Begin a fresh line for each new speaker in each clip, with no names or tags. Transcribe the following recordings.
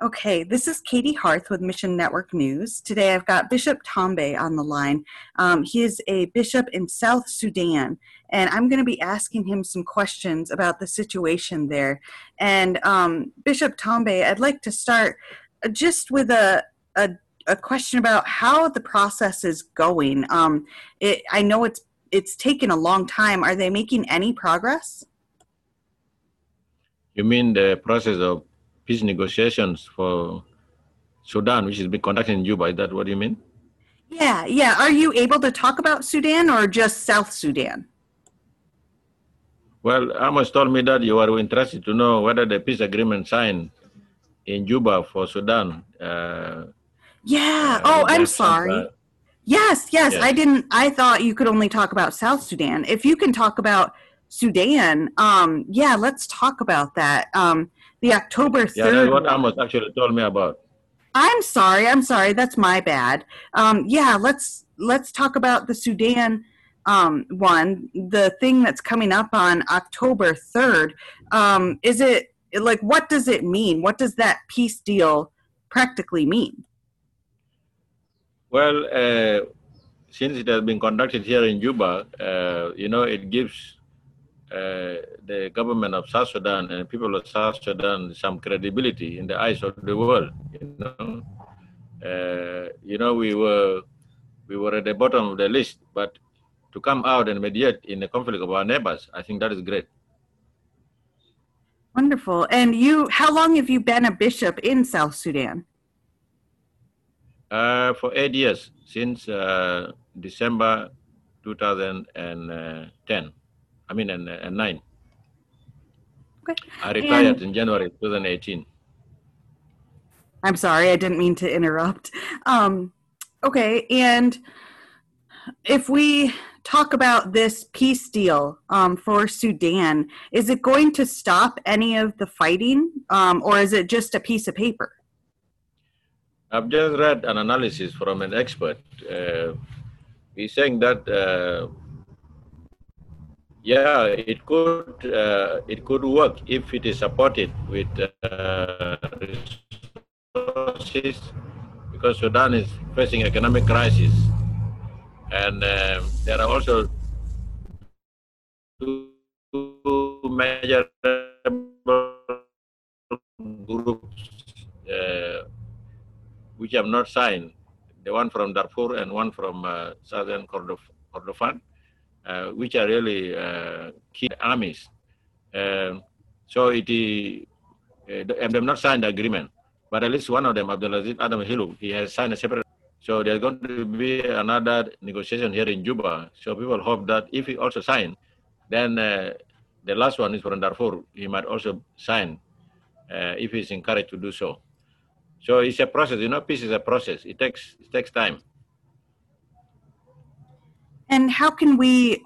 Okay, this is Katie Harth with Mission Network News. Today I've got Bishop Tombe on the line. He is a bishop in South Sudan, and I'm going to be asking him some questions about the situation there. And Bishop Tombe, I'd like to start just with a question about how the process is going. I know it's taken a long time. Are they making any progress?
You mean the process of peace negotiations for Sudan, which is being conducted in Juba? Is that what you mean?
Yeah. Are you able to talk about Sudan or just South Sudan?
Well, Amos told me that you are interested to know whether the peace agreement signed in Juba for Sudan.
I'm sorry. Yes.
Yes.
I thought you could only talk about South Sudan. If you can talk about Sudan, let's talk about that. The October
Yeah, that's
3rd
what
one.
Amos actually told me about.
I'm sorry. That's my bad. Let's talk about the Sudan one, the thing that's coming up on October 3rd. Is it like, what does it mean? What does that peace deal practically mean?
Well, since it has been conducted here in Juba, it gives the government of South Sudan and people of South Sudan some credibility in the eyes of the world. We were at the bottom of the list, but to come out and mediate in the conflict of our neighbors, I think that is great.
Wonderful. And how long have you been a bishop in South Sudan?
For 8 years, since December 2010. And 9.
Okay.
I retired in January 2018.
I'm sorry, I didn't mean to interrupt. Okay, and if we talk about this peace deal for Sudan, is it going to stop any of the fighting, or is it just a piece of paper?
I've just read an analysis from an expert. He's saying that it could work if it is supported with resources, because Sudan is facing economic crisis, and there are also two major groups which have not signed, the one from Darfur and one from southern Kordofan, which are really key armies. So they have not signed the agreement, but at least one of them, Abdulaziz Adam Hilu, he has signed a separate. So there's going to be another negotiation here in Juba. So people hope that if he also sign, then the last one is from Darfur, he might also sign if he's encouraged to do so. So it's a process, peace is a process. It takes time.
And how can we,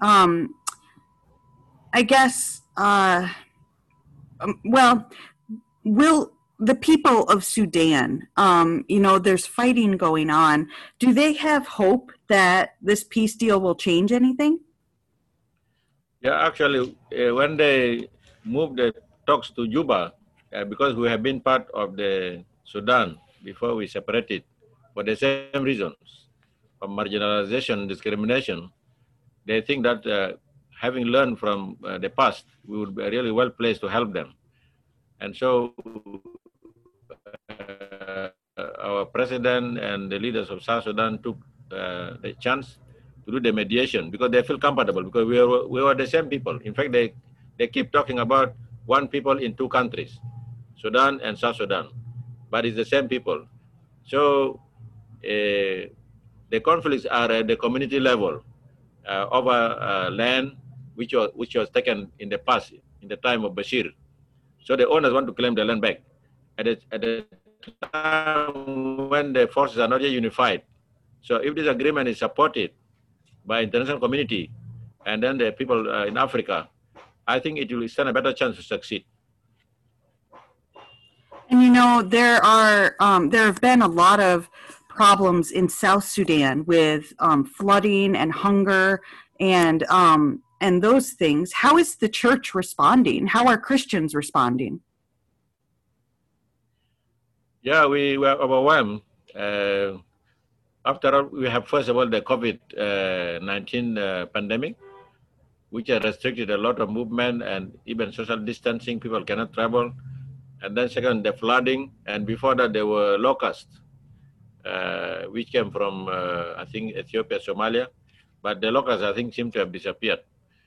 will the people of Sudan, there's fighting going on. Do they have hope that this peace deal will change anything?
Yeah, actually, when they moved the talks to Juba, because we have been part of the Sudan before we separated for the same reasons, of marginalization, discrimination, they think that having learned from the past, we would be really well placed to help them. And so our president and the leaders of South Sudan took the chance to do the mediation because they feel comfortable, because we were the same people. In fact, they keep talking about one people in two countries, Sudan and South Sudan, but it's the same people. So the conflicts are at the community level over land which was taken in the past, in the time of Bashir. So the owners want to claim the land back. At the time when the forces are not yet unified. So if this agreement is supported by international community and then the people in Africa, I think it will stand a better chance to succeed.
And there have been a lot of problems in South Sudan with flooding and hunger and those things. How is the church responding? How are Christians responding?
Yeah, we were overwhelmed. After all, we have first of all the COVID-19 pandemic, which has restricted a lot of movement and even social distancing. People cannot travel. And then second, the flooding. And before that, there were locusts, which came from, I think, Ethiopia, Somalia. But the locusts, I think, seem to have disappeared.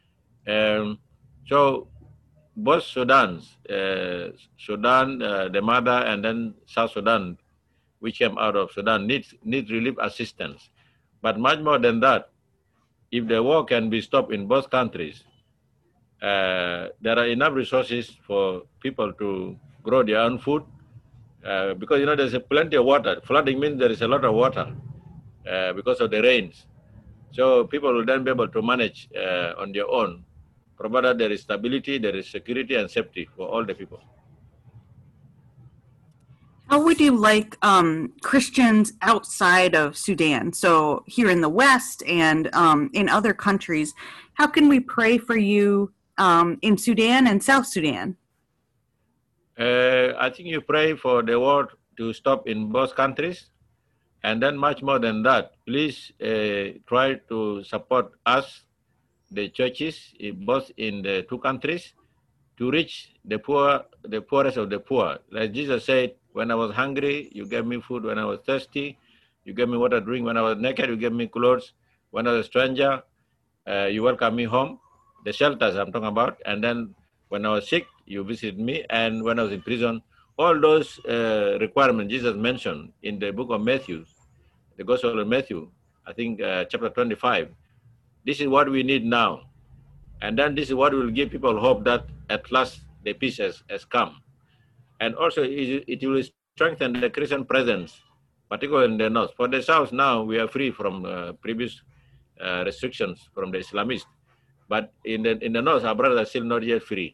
So both Sudans, Sudan, the mother, and then South Sudan, which came out of Sudan, need relief assistance. But much more than that, if the war can be stopped in both countries, there are enough resources for people to grow their own food, because there's plenty of water. Flooding means there is a lot of water because of the rains. So people will then be able to manage on their own, provided there is stability, there is security and safety for all the people.
How would you like Christians outside of Sudan, so here in the West and in other countries, how can we pray for you in Sudan and South Sudan?
I think you pray for the war to stop in both countries. And then much more than that, please try to support us, the churches, both in the two countries, to reach the poor, the poorest of the poor. Like Jesus said, when I was hungry, you gave me food. When I was thirsty, you gave me water to drink. When I was naked, you gave me clothes. When I was a stranger, you welcomed me home. The shelters I'm talking about. And then when I was sick, you visited me. And when I was in prison, all those requirements Jesus mentioned in the book of Matthew, the Gospel of Matthew, I think chapter 25. This is what we need now. And then this is what will give people hope that at last the peace has come. And also it will strengthen the Christian presence, particularly in the north. For the south now, we are free from previous restrictions from the Islamists. But in the north, our brothers are still not yet free.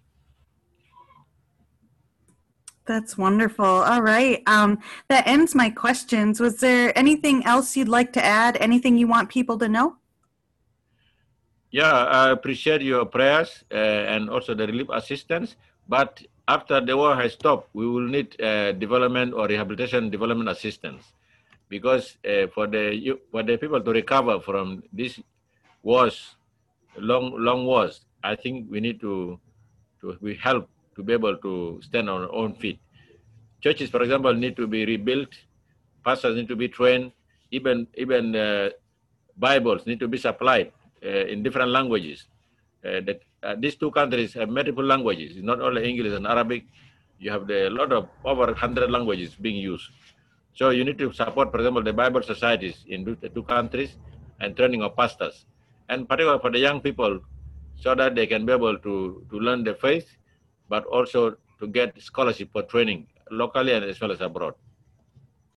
That's wonderful. All right. That ends my questions. Was there anything else you'd like to add? Anything you want people to know?
Yeah, I appreciate your prayers and also the relief assistance. But after the war has stopped, we will need development or rehabilitation development assistance, because for the people to recover from these wars, long wars, I think we need to help to be able to stand on our own feet. Churches, for example, need to be rebuilt. Pastors need to be trained. Even Bibles need to be supplied in different languages. These two countries have multiple languages. It's not only English and Arabic. You have a lot of over 100 languages being used. So you need to support, for example, the Bible societies in the two countries and training of pastors, and particularly for the young people, so that they can be able to learn the faith, but also to get scholarship for training locally and as well as abroad.